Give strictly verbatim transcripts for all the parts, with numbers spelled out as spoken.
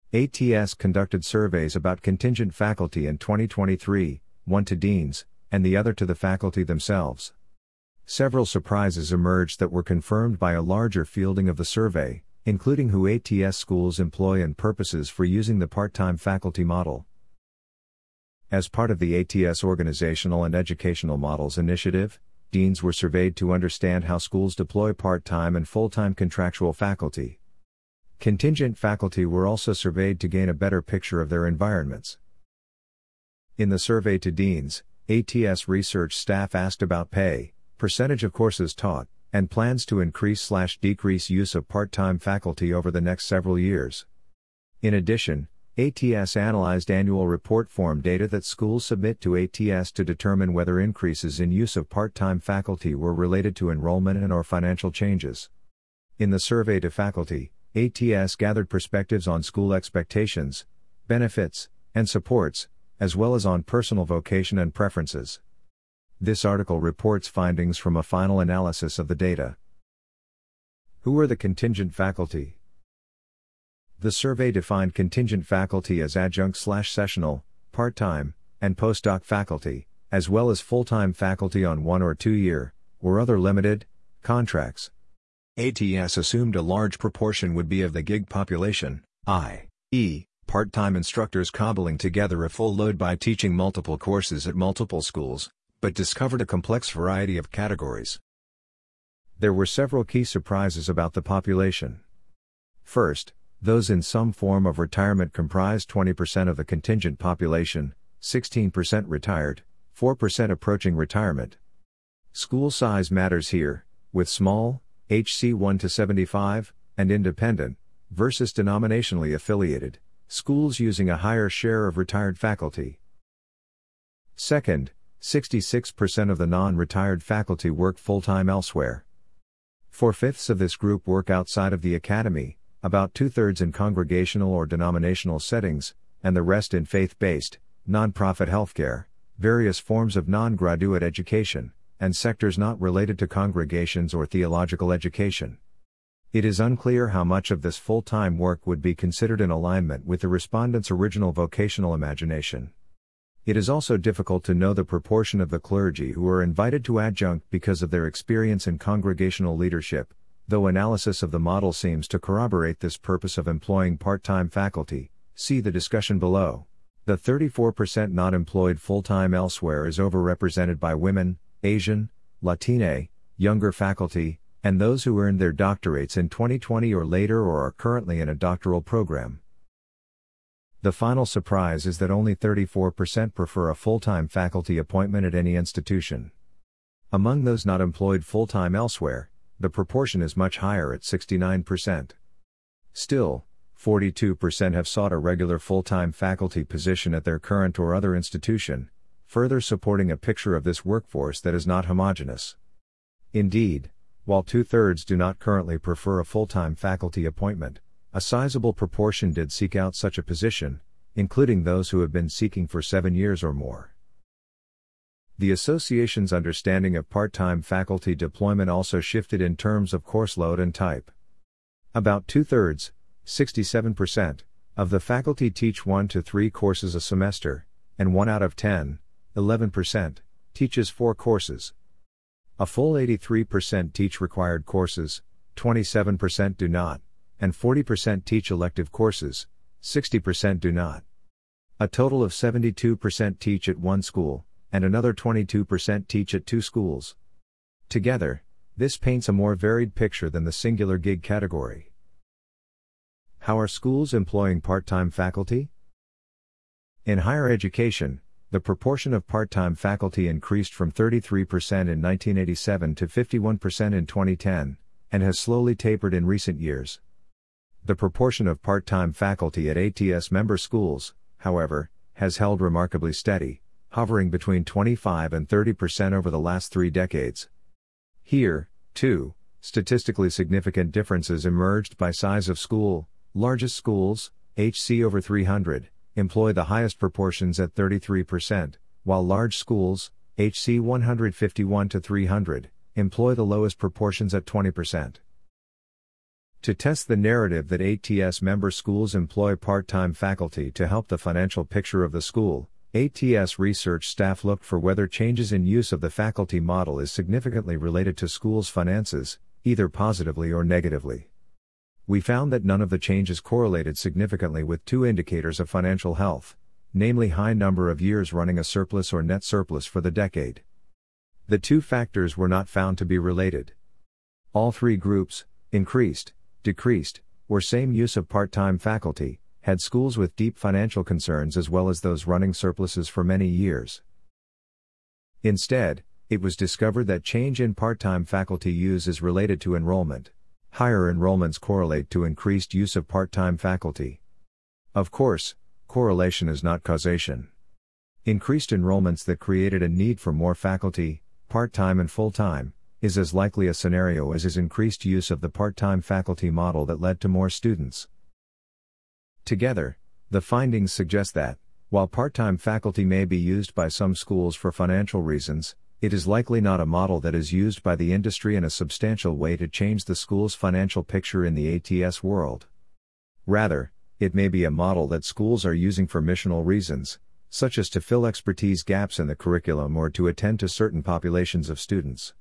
A T S conducted surveys about contingent faculty in twenty twenty-three, one to deans, and the other to the faculty themselves. Several surprises emerged that were confirmed by a larger fielding of the survey, including who A T S schools employ and purposes for using the part-time faculty model. As part of the A T S Organizational and Educational Models Initiative, deans were surveyed to understand how schools deploy part-time and full-time contractual faculty. Contingent faculty were also surveyed to gain a better picture of their environments. In the survey to deans, A T S research staff asked about pay, percentage of courses taught, and plans to increase/decrease use of part-time faculty over the next several years. In addition, A T S analyzed annual report form data that schools submit to A T S to determine whether increases in use of part-time faculty were related to enrollment and/or financial changes. In the survey to faculty, A T S gathered perspectives on school expectations, benefits, and supports, as well as on personal vocation and preferences. This article reports findings from a final analysis of the data. Who are the contingent faculty? The survey defined contingent faculty as adjunct/sessional, part-time, and postdoc faculty, as well as full-time faculty on one or two-year, or other limited, contracts. A T S assumed a large proportion would be of the gig population, that is, part-time instructors cobbling together a full load by teaching multiple courses at multiple schools, but discovered a complex variety of categories. There were several key surprises about the population. First, those in some form of retirement comprised twenty percent of the contingent population, sixteen percent retired, four percent approaching retirement. School size matters here, with small, H C one to seventy-five, and independent, versus denominationally affiliated, schools using a higher share of retired faculty. Second, sixty-six percent of the non-retired faculty work full-time elsewhere. Four-fifths of this group work outside of the academy, about two-thirds in congregational or denominational settings, and the rest in faith-based, non-profit healthcare, various forms of non-graduate education, and sectors not related to congregations or theological education. It is unclear how much of this full-time work would be considered in alignment with the respondents' original vocational imagination. It is also difficult to know the proportion of the clergy who are invited to adjunct because of their experience in congregational leadership, though analysis of the model seems to corroborate this purpose of employing part-time faculty. See the discussion below. The thirty-four percent not employed full-time elsewhere is overrepresented by women, Asian, Latine, younger faculty, and those who earned their doctorates in twenty twenty or later or are currently in a doctoral program. The final surprise is that only thirty-four percent prefer a full-time faculty appointment at any institution. Among those not employed full-time elsewhere, the proportion is much higher at sixty-nine percent. Still, forty-two percent have sought a regular full-time faculty position at their current or other institution, further supporting a picture of this workforce that is not homogeneous. Indeed, while two-thirds do not currently prefer a full-time faculty appointment, a sizable proportion did seek out such a position, including those who have been seeking for seven years or more. The association's understanding of part-time faculty deployment also shifted in terms of course load and type. About two-thirds, sixty-seven percent, of the faculty teach one to three courses a semester, and one out of ten, eleven percent, teaches four courses. A full eighty-three percent teach required courses, twenty-seven percent do not, and forty percent teach elective courses, sixty percent do not. A total of seventy-two percent teach at one school, and another twenty-two percent teach at two schools. Together, this paints a more varied picture than the singular gig category. How are schools employing part-time faculty? In higher education, the proportion of part-time faculty increased from thirty-three percent in nineteen eighty-seven to fifty-one percent in twenty ten, and has slowly tapered in recent years. The proportion of part-time faculty at A T S member schools, however, has held remarkably steady, hovering between twenty-five and thirty percent over the last three decades. Here, too, statistically significant differences emerged by size of school. Largest schools, H C over three hundred, employ the highest proportions at thirty-three percent, while large schools, H C one fifty-one to three hundred, employ the lowest proportions at twenty percent. To test the narrative that A T S member schools employ part-time faculty to help the financial picture of the school, A T S research staff looked for whether changes in use of the faculty model is significantly related to schools' finances, either positively or negatively. We found that none of the changes correlated significantly with two indicators of financial health, namely high number of years running a surplus or net surplus for the decade. The two factors were not found to be related. All three groups, increased, decreased, or same use of part-time faculty, had schools with deep financial concerns as well as those running surpluses for many years. Instead, it was discovered that change in part-time faculty use is related to enrollment. Higher enrollments correlate to increased use of part-time faculty. Of course, correlation is not causation. Increased enrollments that created a need for more faculty, part-time and full-time, is as likely a scenario as is increased use of the part-time faculty model that led to more students. Together, the findings suggest that, while part-time faculty may be used by some schools for financial reasons, it is likely not a model that is used by the industry in a substantial way to change the school's financial picture in the A T S world. Rather, it may be a model that schools are using for missional reasons, such as to fill expertise gaps in the curriculum or to attend to certain populations of students.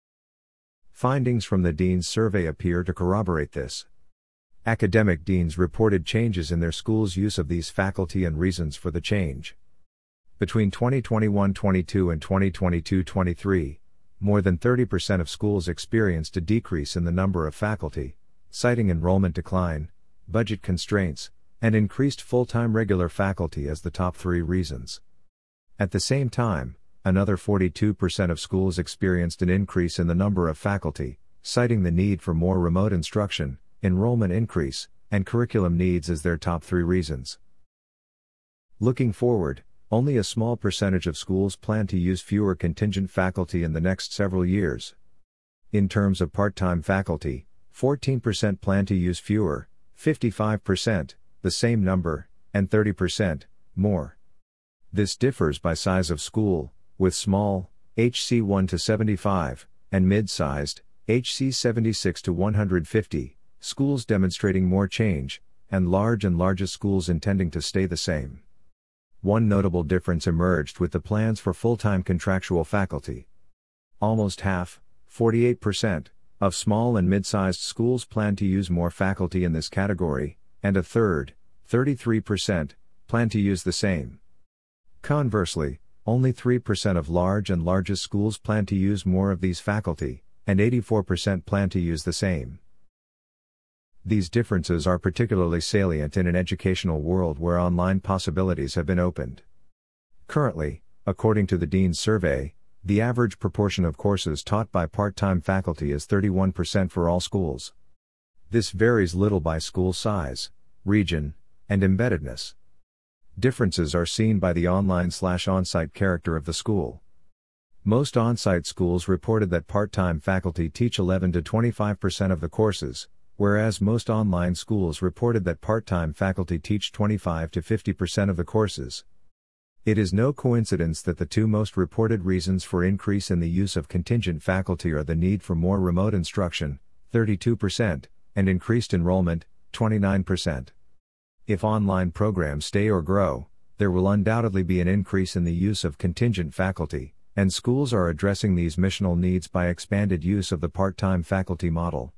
Findings from the Dean's Survey appear to corroborate this. Academic deans reported changes in their school's use of these faculty and reasons for the change. Between twenty twenty-one twenty-two and twenty twenty-two twenty-three, more than thirty percent of schools experienced a decrease in the number of faculty, citing enrollment decline, budget constraints, and increased full-time regular faculty as the top three reasons. At the same time, another forty-two percent of schools experienced an increase in the number of faculty, citing the need for more remote instruction, enrollment increase, and curriculum needs as their top three reasons. Looking forward, only a small percentage of schools plan to use fewer contingent faculty in the next several years. In terms of part-time faculty, fourteen percent plan to use fewer, fifty-five percent, the same number, and thirty percent, more. This differs by size of school, with small, H C one to seventy-five, and mid-sized, H C seventy-six to one hundred fifty, schools demonstrating more change, and large and largest schools intending to stay the same. One notable difference emerged with the plans for full-time contractual faculty. Almost half, forty-eight percent, of small and mid-sized schools plan to use more faculty in this category, and a third, thirty-three percent, plan to use the same. Conversely, only three percent of large and largest schools plan to use more of these faculty, and eighty-four percent plan to use the same. These differences are particularly salient in an educational world where online possibilities have been opened. Currently, according to the Dean's Survey, the average proportion of courses taught by part-time faculty is thirty-one percent for all schools. This varies little by school size, region, and embeddedness. Differences are seen by the online/on-site character of the school. Most on-site schools reported that part-time faculty teach eleven to twenty-five percent of the courses, whereas most online schools reported that part-time faculty teach twenty-five to fifty percent of the courses. It is no coincidence that the two most reported reasons for increase in the use of contingent faculty are the need for more remote instruction, thirty-two percent, and increased enrollment, twenty-nine percent. If online programs stay or grow, there will undoubtedly be an increase in the use of contingent faculty, and schools are addressing these missional needs by expanded use of the part-time faculty model.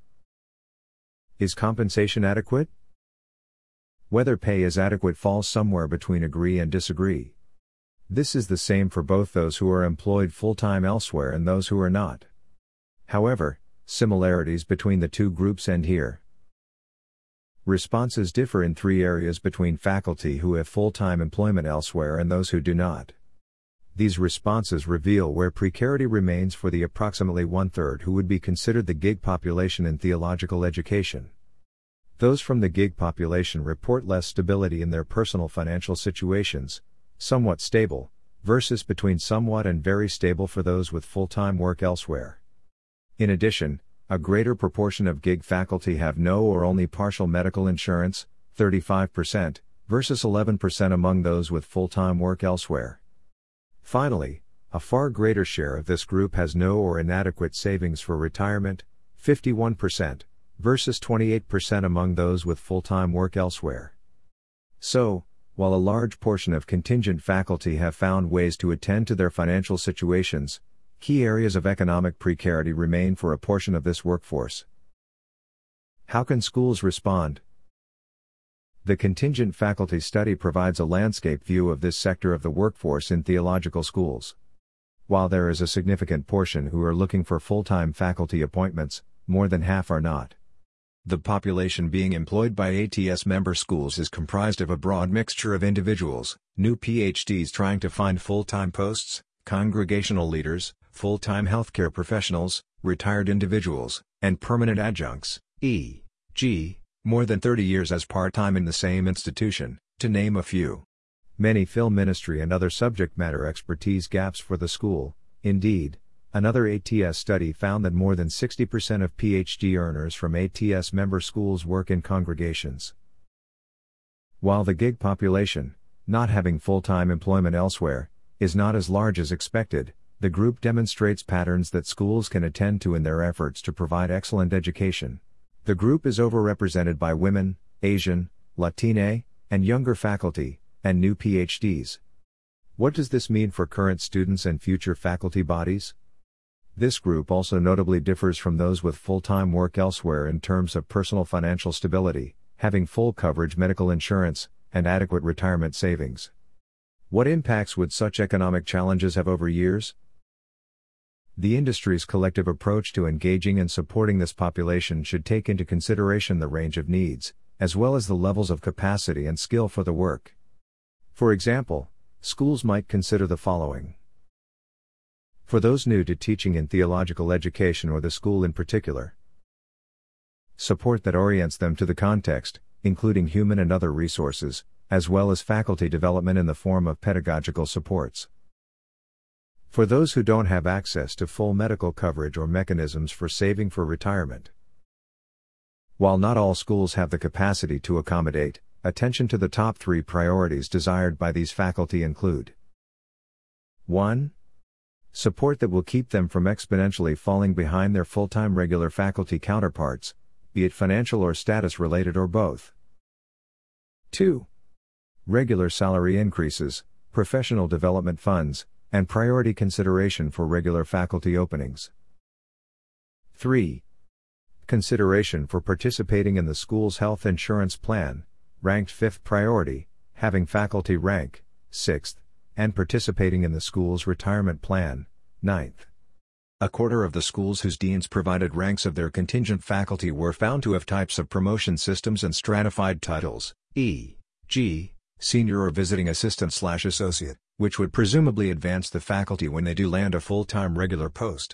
Is compensation adequate? Whether pay is adequate falls somewhere between agree and disagree. This is the same for both those who are employed full-time elsewhere and those who are not. However, similarities between the two groups end here. Responses differ in three areas between faculty who have full-time employment elsewhere and those who do not. These responses reveal where precarity remains for the approximately one-third who would be considered the gig population in theological education. Those from the gig population report less stability in their personal financial situations, somewhat stable, versus between somewhat and very stable for those with full-time work elsewhere. In addition, a greater proportion of gig faculty have no or only partial medical insurance, thirty-five percent, versus eleven percent among those with full-time work elsewhere. Finally, a far greater share of this group has no or inadequate savings for retirement, fifty-one percent, versus twenty-eight percent among those with full-time work elsewhere. So, while a large portion of contingent faculty have found ways to attend to their financial situations, key areas of economic precarity remain for a portion of this workforce. How can schools respond? The contingent faculty study provides a landscape view of this sector of the workforce in theological schools. While there is a significant portion who are looking for full-time faculty appointments, more than half are not. The population being employed by A T S member schools is comprised of a broad mixture of individuals, new P H Ds trying to find full-time posts, congregational leaders, full-time healthcare professionals, retired individuals, and permanent adjuncts, for example, more than thirty years as part-time in the same institution, to name a few. Many fill ministry and other subject matter expertise gaps for the school. Indeed, another A T S study found that more than sixty percent of P H D earners from A T S member schools work in congregations. While the gig population, not having full-time employment elsewhere, is not as large as expected, the group demonstrates patterns that schools can attend to in their efforts to provide excellent education. The group is overrepresented by women, Asian, Latina, and younger faculty, and new P H Ds. What does this mean for current students and future faculty bodies? This group also notably differs from those with full-time work elsewhere in terms of personal financial stability, having full coverage medical insurance, and adequate retirement savings. What impacts would such economic challenges have over years? The industry's collective approach to engaging and supporting this population should take into consideration the range of needs, as well as the levels of capacity and skill for the work. For example, schools might consider the following. For those new to teaching in theological education or the school in particular, support that orients them to the context, including human and other resources, as well as faculty development in the form of pedagogical supports. For those who don't have access to full medical coverage or mechanisms for saving for retirement. While not all schools have the capacity to accommodate, attention to the top three priorities desired by these faculty include: one. Support that will keep them from exponentially falling behind their full-time regular faculty counterparts, be it financial or status related or both. two. Regular salary increases, professional development funds, and priority consideration for regular faculty openings. three. Consideration for participating in the school's health insurance plan, ranked fifth priority, having faculty rank sixth, and participating in the school's retirement plan, ninth. A quarter of the schools whose deans provided ranks of their contingent faculty were found to have types of promotion systems and stratified titles, for example, senior or visiting assistant slash associate, which would presumably advance the faculty when they do land a full-time regular post.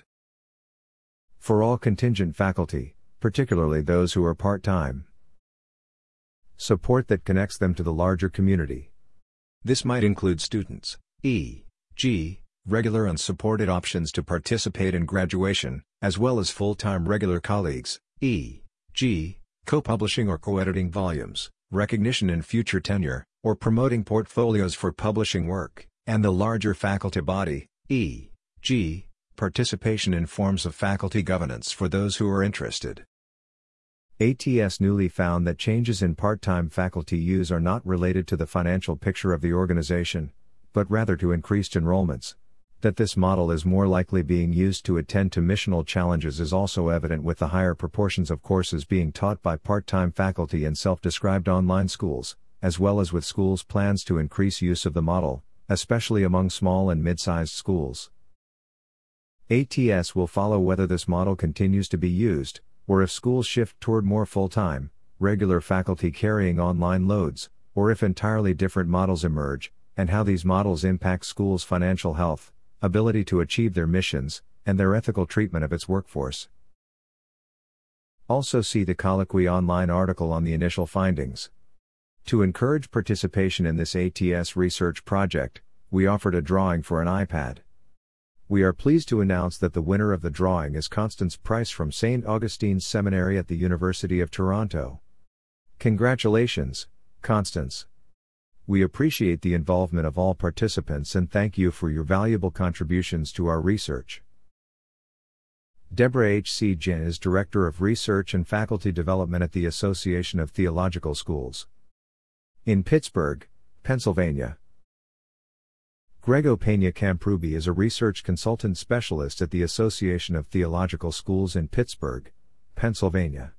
For all contingent faculty, particularly those who are part-time, support that connects them to the larger community. This might include students, for example, regular and supported options to participate in graduation, as well as full-time regular colleagues, for example, co-publishing or co-editing volumes, recognition in future tenure, or promoting portfolios for publishing work, and the larger faculty body, for example, participation in forms of faculty governance for those who are interested. A T S newly found that changes in part-time faculty use are not related to the financial picture of the organization, but rather to increased enrollments. That this model is more likely being used to attend to missional challenges is also evident with the higher proportions of courses being taught by part-time faculty in self-described online schools, as well as with schools' plans to increase use of the model, especially among small and mid-sized schools. A T S will follow whether this model continues to be used, or if schools shift toward more full-time, regular faculty carrying online loads, or if entirely different models emerge, and how these models impact schools' financial health, ability to achieve their missions, and their ethical treatment of its workforce. Also see the Colloquy Online article on the initial findings. To encourage participation in this A T S research project, we offered a drawing for an iPad. We are pleased to announce that the winner of the drawing is Constance Price from Saint Augustine's Seminary at the University of Toronto. Congratulations, Constance. We appreciate the involvement of all participants and thank you for your valuable contributions to our research. Deborah H. C. Jin is Director of Research and Faculty Development at the Association of Theological Schools in Pittsburgh, Pennsylvania. Grego Peña Camprubi is a research consultant specialist at the Association of Theological Schools in Pittsburgh, Pennsylvania.